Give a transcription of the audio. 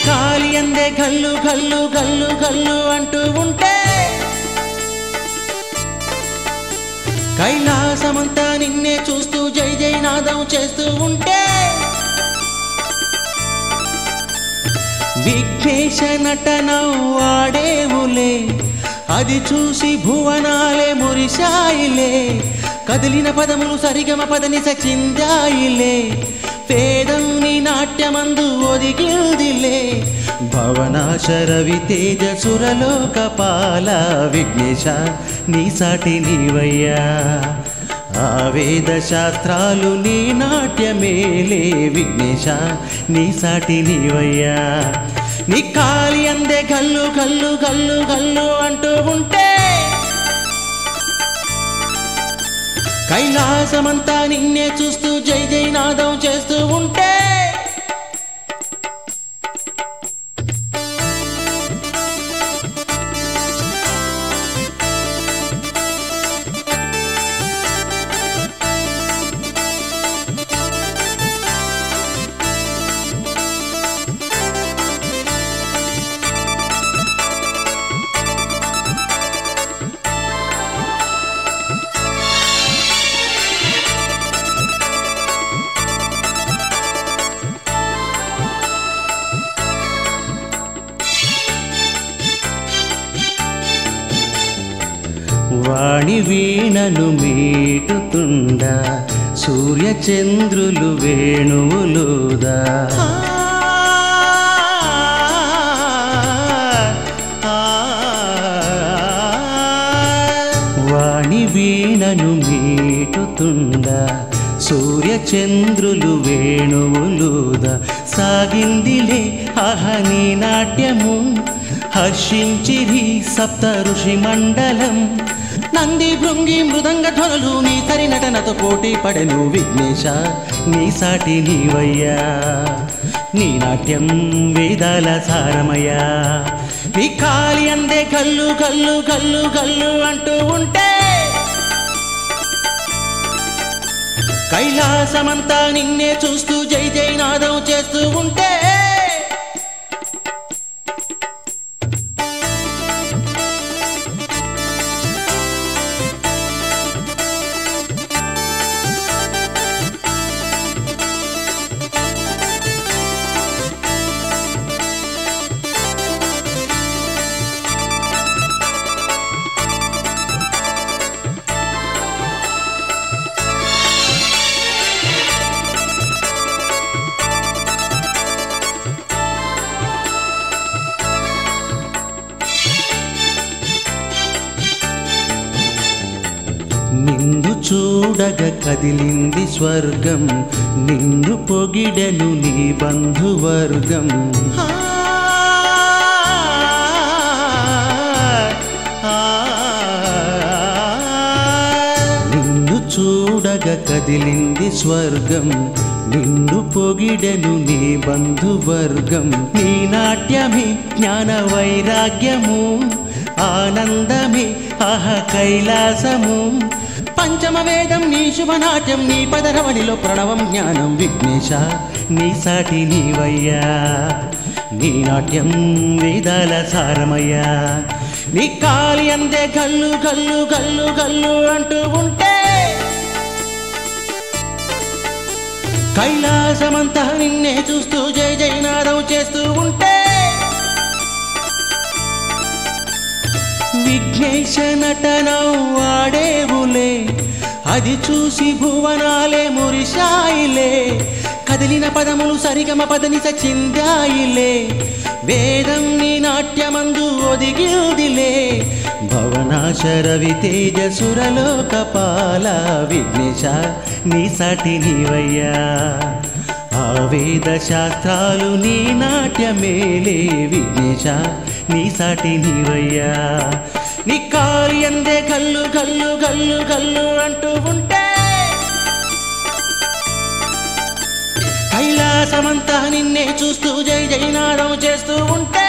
కాలి అందే గల్లు గల్లు గల్లు గల్లు అంటూ ఉంటే కైలాసమంతా నిన్నే చూస్తూ జై జై నాదం చేస్తూ ఉంటే విఘ్నేశ నటనం వాడేవులే అది చూసి భువనాలే మురిశాయిలే కదిలిన పదములు సరిగమ పదని సచిందాయిలే పేదౌని నాట్యమందు ఒదిగిల్దిలే భవనాశ రవి తేజ సురలోకపాల విఘ్నేశ నీ సాటి నీవయ్యా ఆ వేద శాస్త్రాలు నీ నాట్యమేలే విఘ్నేశ నీ సాటి నీవయ్యా నీ కాలి అందే గల్లు గల్లు గల్లు గల్లు అంటూ ఉంటే కైలాసమంతా నిన్నే చూస్తూ జై జై నాదం చేస్తూ ఉంటే వాణి వీణను మీటుతుండా సూర్యచంద్రులు వేణువులుదా వాణి వీణను మీటుతుండా సూర్యచంద్రులు వేణువులుదా సాగిందిలే అహని నాట్యము హర్షించిరి సప్త ఋషి మండలం నంది భృంగి మృదంగ ధ్వనులు నీ తరి నటనతో పోటీ పడెను విఘ్నేశ నీ సాటి నీవయ్యా నీ నాట్యం వేదాల సారమయ్యా నీ కాలి అందే గల్లు గల్లు గల్లు గల్లు అంటూ ఉంటే కైలాసమంతా నిన్నే చూస్తూ జై జై నాదం చేస్తూ ఉంటే నిన్ను చూడగ కదిలింది స్వర్గం నిన్ను పొగిడెను నీ బంధువర్గం నిన్ను చూడగ కదిలింది స్వర్గం నిన్ను పొగిడెను నీ బంధువర్గం నీ నాట్యమే జ్ఞాన వైరాగ్యము ఆనందమే అహ కైలాసము పంచమ వేదం నీ శుభనాట్యం నీ పదరవళిలో ప్రణవం జ్ఞానం విఘ్నేశ నీ సాటి నీవయ్యా నీ నాట్యం వేదాల సారమయ్యా నీ కాలి అందే గల్లు గల్లు గల్లు గల్లు అంటూ ఉంటే కైలాసమంతా నిన్నే చూస్తూ జై జై నాదం చేస్తూ ఉంటే విఘ్నేశ నటనం వాడేవులే అది చూసి భువనాలే మురిశాయిలే కదిలిన పదములు సరిగమ పదని సచిందాయిలే వేదం నీ నాట్యమందు ఒదిగిల్దిలే భవనాశ రవి తేజ సురలోకపాల విఘ్నేశ నీ సాటి నీవయ్యా ఆ వేద శాస్త్రాలు నీ నాట్యమేలే విఘ్నేశ నీ సాటి నీవయ్యా నీ కాలి అందే గల్లు గల్లు గల్లు గల్లు అంటూ ఉంటే కైలాసమంతా నిన్నే చూస్తూ జై జై నాదం చేస్తూ ఉంటే